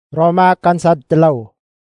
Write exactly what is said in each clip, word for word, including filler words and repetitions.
Roma kansad telaw.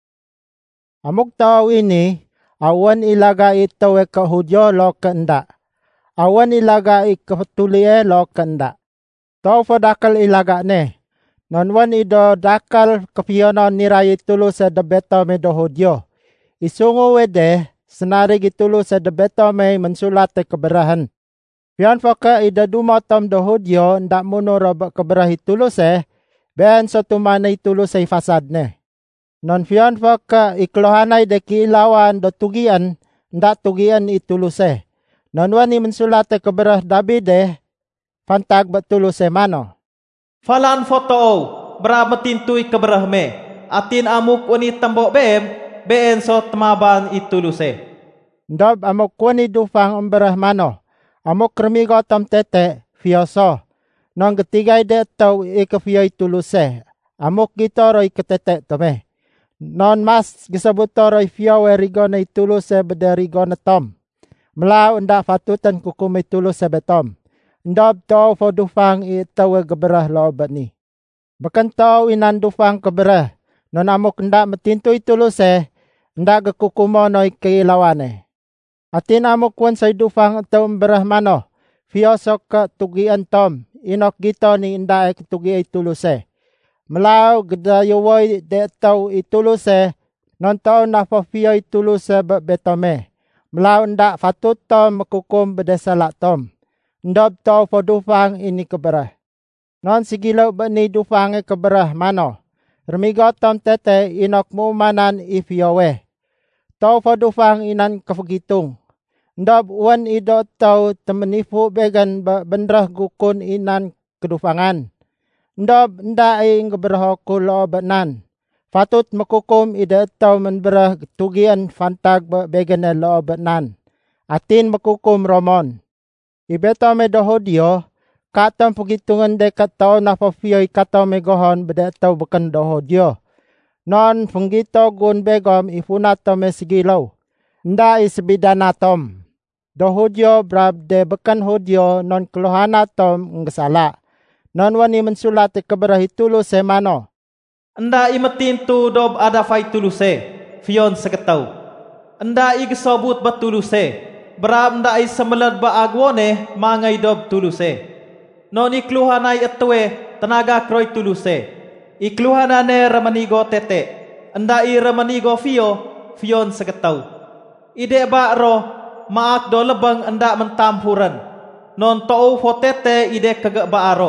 Amok tao ini, awan ilaga ito e kahudyo lo kenda. Awan ilaga ikatulie lo kenda. Tao fo dakal ilaga ne. Nonwan ido dakal kapionon niray itulo sa debeto me dohudyo. Isungo wede, senari gitulo sa debeto me mensulat e keberahan. Pian fo ka ida dumotom dohudyo ndak muno robak keberah itulo se, ben so tumanay tulo say fasad ne. Non fion fo ka iklohanay de kiilawan do tugian, nda tugian itulo se. Non wani mensulat e keberah Davide, fantag batulo se mano. Falan foto bra matintuy keberah me, atin amuk uni tambok beem, been so temaban itulo se. Ndob amok wani dufang umberah mano, amok remigo tom tete, fioso. Non ketigay de tau ikafioy tulo se, amok gitoroy ketete tome. Non mas gisabutoroy fiowe rigona itulo se bede rigona tom. Melau nda fatutan kukumay tulo se betom. Ndob tau fo dufang itawe geberah lo obat ni. Bakan tau inan dufang keberah, non amok nda metintu itulo se, nda gekukumonoy keilawane. Atin amok wan say dufang tau umberah mano, fiosok ke tugian tom, inok gito ni inda e ketugi itulo se. Melau gedayowoy de tau itulo se, non tau na fo fio itulo se betome. Melau nda fatut tom mekukum bedesalak tom. Ndob tau fo dufang ini keberah. Non sigilau bani dufang e keberah mano. Remigo tom tete inok mumanan ifiowe. Tau fo dufang inan kefugitung. Ndob wan ido tau temenifu began bendrah gukun inan kedufangan. Ndob nda ing keberah kulo benan. Fatut mekukum ida tau menberah tugian fantag began lo benan. Atin mekukum romon. Ibeto me dohodio, katam pugitungan de katau na fofioy katau me gohon bede tau bukan dohodio. Non funggito gun begom ifunato me sigilaw. Nda isbidana tom. Dohodio brab de bukan hodio non keluhana tom ngesala. Non wani mensulat keberah itulo se mano. Nda imetintu dob ada fai tulo se, fion seketau. Nda igesobut batulu se. Berab nda ay semelad ba agwone mangay dob tuluse. Non ikluhanay etwe tenaga kroy tuluse. Ikluhanane ramanigo tete. Nda i ramanigo fio, fion seketau. Ide ba ro maak do lebang nda mentampuran. Non tou fo tete ide kagak ba aro.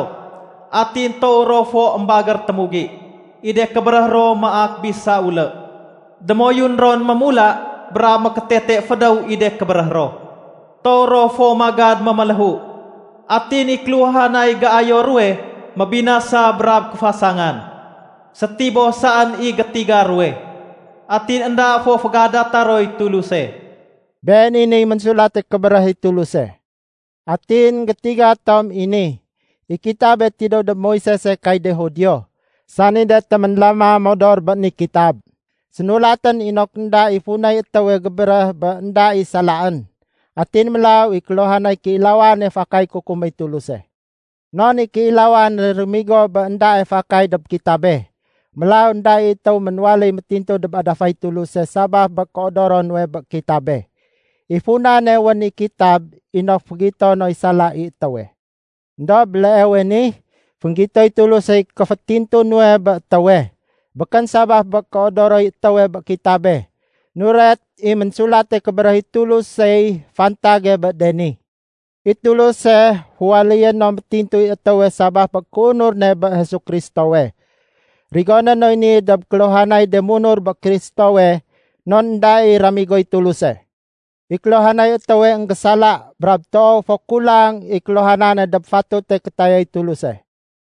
Atin tou ro fo embagar temugi. Ide keberah ro maak bisa ule. Demoyun ron memula berama ketete fedau ide keberah roh. Toro fo magad mamalahu. Atin ikluhanay gaayo ruwe mabinasa berab kefasangan. Setibo saan i getiga ruwe. Atin enda fo fagada taroy tuluse. Ben ini mensulat keberah tuluse. Atin ketiga tom ini. Ikitab tido de Moises kay de hodio. Sani de teman lama modor bani kitab. Senulatan inok nda ifunay itawe geberah ba nda isalaan. Atin melaw iklohanay kiilawan e fakay kukumay tuluse. Non ikiilawan rumigo ba nda e fakay dab kitabe. Melaw nda itaw menwalay matinto dab adafay tuluse sabah ba koodoron we ba kitabe. Ifuna ne wani kitab inok fugito no isala itawe. Ndob leewe ni fugito tuluse kafatinto nwe ba tawe. Bakan sabah bakaodoroy tawe bakitabe. Nuret i mensulate keberah itulus say fantage ba deni. Itulus se huwalian nom tinto itawe sabah bakunur ne ba Hesu Kristo we. Rigona no ini dab kelohanay demunur ba Kristo we non dai ramigo itulus se. Iklohanay itawe ang kasala brabto fokulang iklohanana dab fatut te kataya itulus se.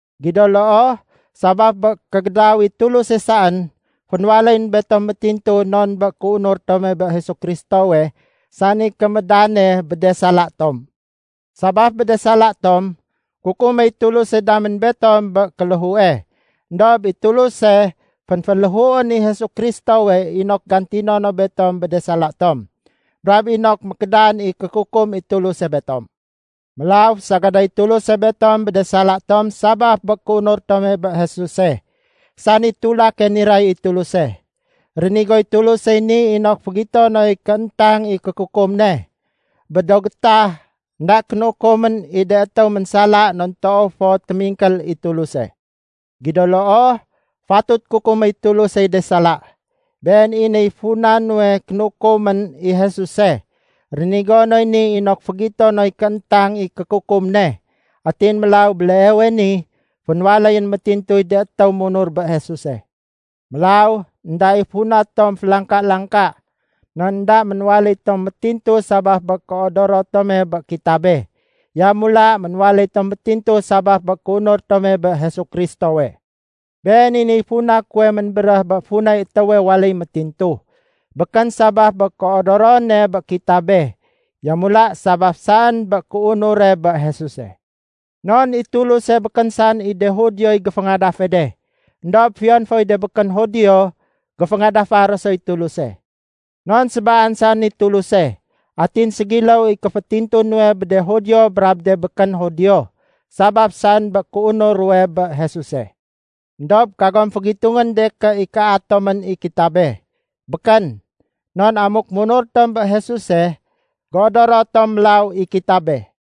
Gidolo sabab kagdawi tulo se saan, kunwalain beto matinto non ba kunor tome ba Hesu Kristo we, sani kamadane bedesala tom. Sabab bedesala tom, kukumay tulo se damen betom ba kaluhue. Ndob itulo se panfaluhuan ni Hesu Kristo we inok gantino no betom bedesala tom. Brab inok makadaan ikakukum itulo se betom. Melaw sa gaday tulo sa betom bedesala tom sabah bakunor tome ba Jesus eh. sani tula ke nirai ituluse. Renigo ituluse ni inok pagito no ikantang ikukukum ne. Bedogta ndak keno komen ide atau mensala non to fo temingkal ituluse. Gidolo oh fatut kukum ituluse de sala. Ben ini funan we keno komen i Jesuse. Renigo no ini inok pagito no ikantang ikukukum ne. Atin melau belewe ni punwalayan matintoy de atau munur ba Jesuse. Melau ndai puna tom langka-langka. Nanda menwali tom matinto sabah bakoodoro tome ba kitabe. Ya mula menwali tom matinto sabah bakunor tome ba Yesus Kristo we. Ben ini puna kue menberah ba puna itawe wali matinto. Bekan sabah bakoodoro ne ba kitabe. Ya mula sabah san bakuunore ba Yesus e. Non itulo se bekan san ide hodyo i gafangada fede. Ndop fion foy de bekan hodyo gafangada faro so itulo se. Non sebaan san itulo se. Atin segilaw i kafatinto nwe bede hodyo brabde bekan hodyo. Sabab san bakuuno ruwe ba Jesus e. Ndop kagom pagitungan de ka ika atoman i kitabe. Bekan. Non amuk munur tom ba Jesus e. Godoro tom law i kitabe.